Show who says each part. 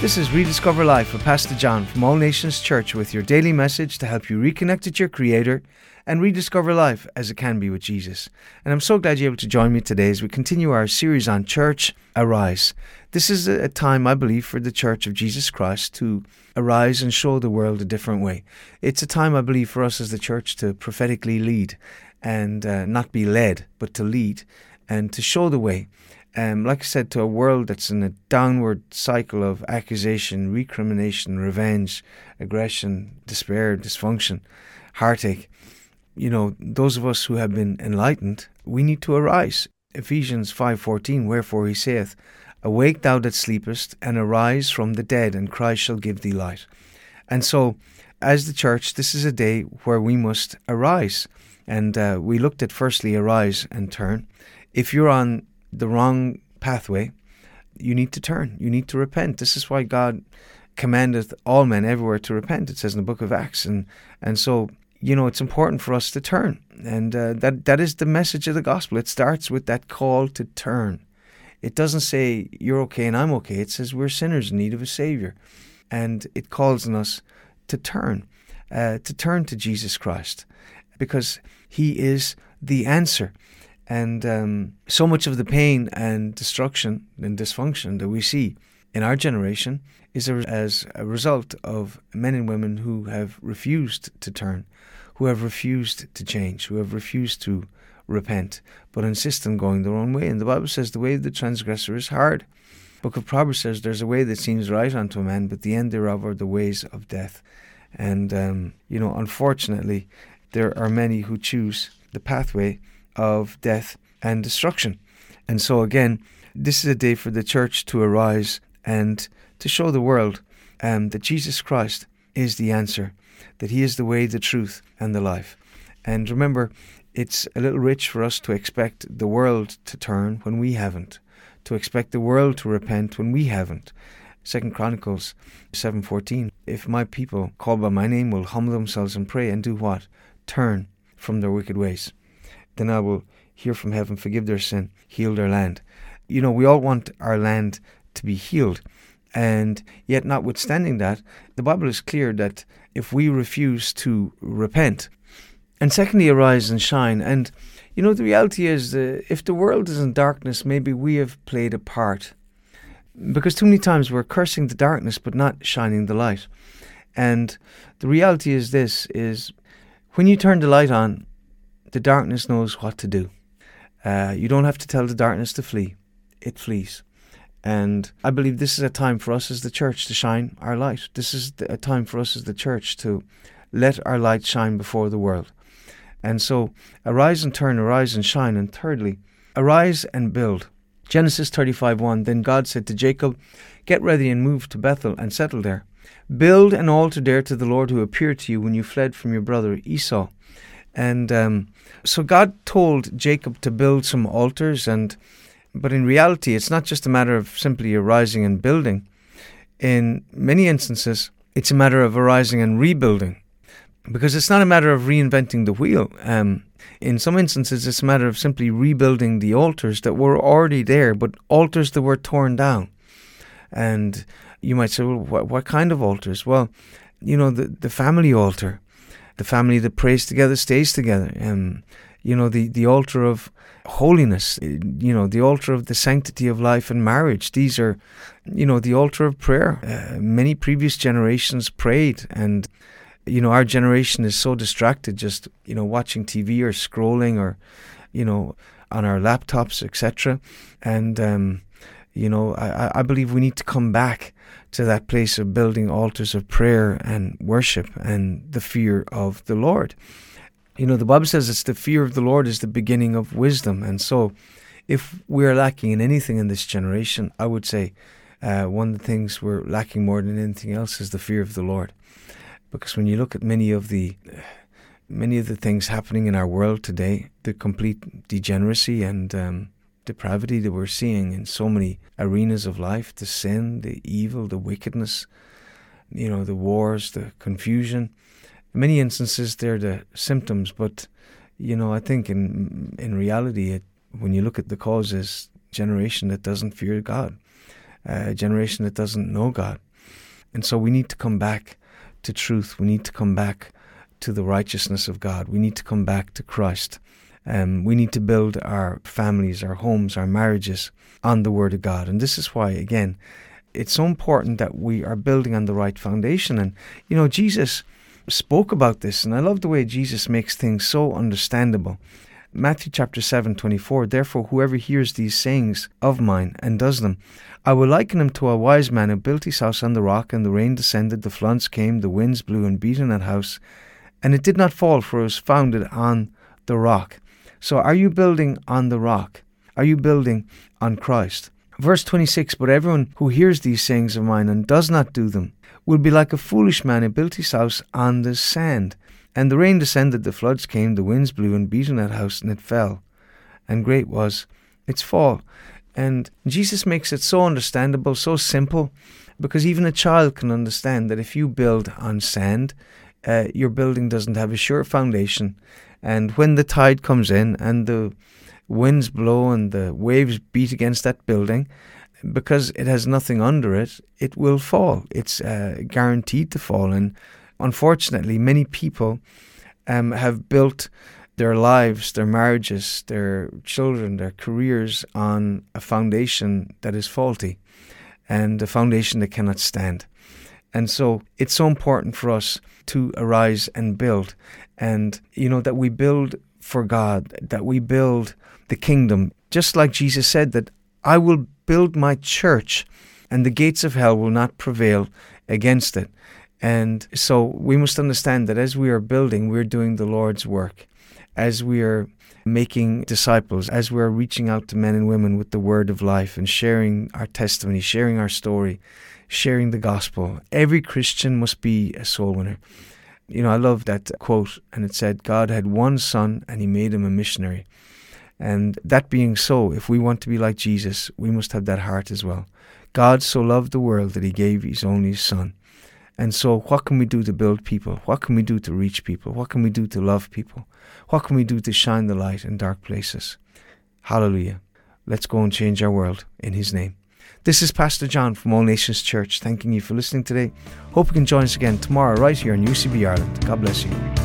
Speaker 1: This is Rediscover Life with Pastor John from All Nations Church with your daily message to help you reconnect with your Creator and rediscover life as it can be with Jesus. And I'm so glad you're able to join me today as we continue our series on Church Arise. This is a time, I believe, for the Church of Jesus Christ to arise and show the world a different way. It's a time, I believe, for us as the church to prophetically lead and not be led, but to lead and to show the way. Like I said, to a world that's in a downward cycle of accusation, recrimination, revenge, aggression, despair, dysfunction, heartache. You know, those of us who have been enlightened, we need to arise. Ephesians 5:14, wherefore he saith, Awake thou that sleepest, and arise from the dead, and Christ shall give thee light. And so, as the church, this is a day where we must arise. And we looked at firstly, arise and turn. If you're on the wrong pathway, you need to turn. You need to repent. This is why God commandeth all men everywhere to repent, it says in the book of Acts. And so, you know, it's important for us to turn. And that is the message of the gospel. It starts with that call to turn. It doesn't say you're okay and I'm okay. It says we're sinners in need of a Savior. And it calls on us to turn to Jesus Christ, because He is the answer. And so much of the pain and destruction and dysfunction that we see in our generation is as a result of men and women who have refused to turn, who have refused to change, who have refused to repent, but insist on going their own way. And the Bible says the way of the transgressor is hard. The book of Proverbs says there's a way that seems right unto a man, but the end thereof are the ways of death. And, unfortunately, there are many who choose the pathway of death and destruction. And so again, this is a day for the church to arise and to show the world that Jesus Christ is the answer, that He is the way, the truth, and the life. And remember, it's a little rich for us to expect the world to turn when we haven't, to expect the world to repent when we haven't. 2 Chronicles 7:14, if my people called by my name will humble themselves and pray and do what? Turn from their wicked ways. Then I will hear from heaven, forgive their sin, heal their land. You know, we all want our land to be healed. And yet, notwithstanding that, the Bible is clear that if we refuse to repent, and secondly, arise and shine. And, you know, the reality is if the world is in darkness, maybe we have played a part. Because too many times we're cursing the darkness, but not shining the light. And the reality is this, is when you turn the light on, the darkness knows what to do. You don't have to tell the darkness to flee. It flees. And I believe this is a time for us as the church to shine our light. This is a time for us as the church to let our light shine before the world. And so, arise and turn, arise and shine. And thirdly, arise and build. Genesis 35:1, then God said to Jacob, get ready and move to Bethel and settle there. Build an altar there to the Lord who appeared to you when you fled from your brother Esau. And so God told Jacob to build some altars, but in reality, it's not just a matter of simply arising and building. In many instances, it's a matter of arising and rebuilding, because it's not a matter of reinventing the wheel. In some instances, it's a matter of simply rebuilding the altars that were already there, but altars that were torn down. And you might say, well, what kind of altars? Well, you know, the family altar. The family that prays together stays together. The altar of holiness, the altar of the sanctity of life and marriage. These are, the altar of prayer. Many previous generations prayed, and, our generation is so distracted just, watching TV or scrolling or, on our laptops, etc. And, I believe we need to come back to that place of building altars of prayer and worship and the fear of the Lord. The Bible says it's the fear of the Lord is the beginning of wisdom. And so if we're lacking in anything in this generation, I would say one of the things we're lacking more than anything else is the fear of the Lord. Because when you look at many of the things happening in our world today, the complete degeneracy and depravity that we're seeing in so many arenas of life, the sin, the evil, the wickedness, the wars, the confusion. In many instances, they're the symptoms, but, I think in reality, when you look at the causes, generation that doesn't fear God, a generation that doesn't know God, And so we need to come back to truth. We need to come back to the righteousness of God. We need to come back to Christ. We need to build our families, our homes, our marriages on the Word of God. And this is why, again, it's so important that we are building on the right foundation. And, Jesus spoke about this, and I love the way Jesus makes things so understandable. Matthew chapter 7:24, therefore whoever hears these sayings of mine and does them, I will liken him to a wise man who built his house on the rock, and the rain descended, the floods came, the winds blew and beat on that house, and it did not fall, for it was founded on the rock. So are you building on the rock? Are you building on Christ? Verse 26, but everyone who hears these sayings of mine and does not do them will be like a foolish man who built his house on the sand. And the rain descended, the floods came, the winds blew and beat on that house, and it fell. And great was its fall. And Jesus makes it so understandable, so simple, because even a child can understand that if you build on sand, your building doesn't have a sure foundation. And when the tide comes in and the winds blow and the waves beat against that building, because it has nothing under it, it will fall. It's guaranteed to fall. And unfortunately, many people have built their lives, their marriages, their children, their careers on a foundation that is faulty and a foundation that cannot stand. And so it's so important for us to arise and build, and that we build for God, that we build the kingdom, just like Jesus said that I will build my church and the gates of hell will not prevail against it. And so we must understand that as we are building, we're doing the Lord's work. As we are making disciples, as we're reaching out to men and women with the word of life and sharing our testimony, sharing our story, sharing the gospel, every Christian must be a soul winner. I love that quote, and it said, God had one son and he made him a missionary. And that being so, if we want to be like Jesus, we must have that heart as well. God so loved the world that he gave his only son. And so what can we do to build people? What can we do to reach people? What can we do to love people? What can we do to shine the light in dark places? Hallelujah. Let's go and change our world in his name. This is Pastor John from All Nations Church, thanking you for listening today. Hope you can join us again tomorrow right here on UCB Ireland. God bless you.